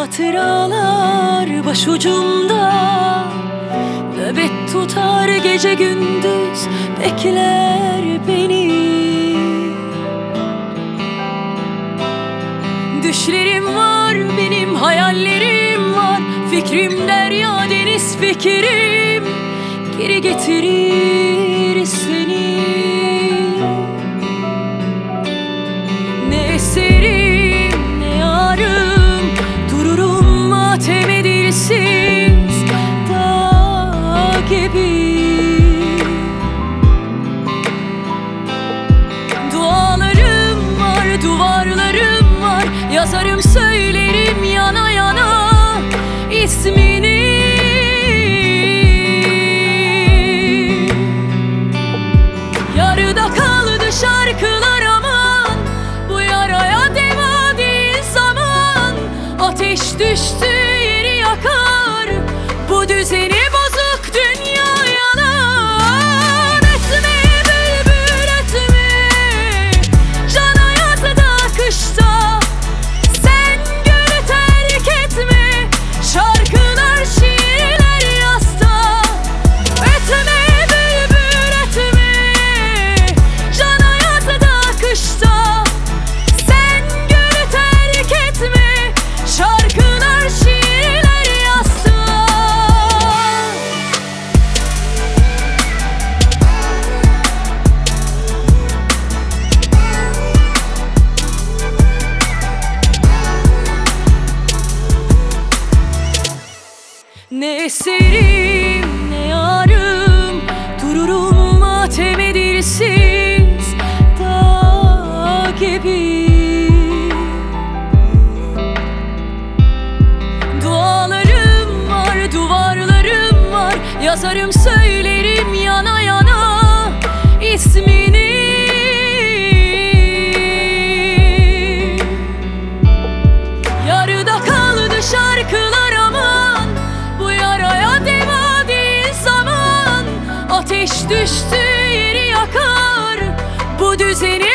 Hatıralar başucumda, nöbet tutar gece gündüz, bekler beni. Düşlerim var benim, hayallerim var, fikrim derya deniz fikrim, geri getirir seni. Ne eserim ne yarım, dururum matem edilsiz dağ gibi. Dualarım var, duvarlarım var, yazarım söylerim yana yana ismini. Yarıda kaldı şarkılar aman, bu yaraya deva değil zaman. Ateş düştü yeri yakar, bu düzeni bozuk dünya yalan. Etme bülbül etme, can hayatta kışta, sen gönlü terk etme, şarkılar şiirler yasta. Etme bülbül etme, can hayatta kışta, sen gönlü terk etme, şarkılar şiirler yasta. Ne eserim ne yarım, dururum matem edilsiz dağ gibi. Dualarım var, duvarlarım var, yazarım söylerim yana yana ismini. Yarıda kaldı şarkılar aman, bu yaraya deva değil zaman. Ateş düştü yeri yakar, bu düzeni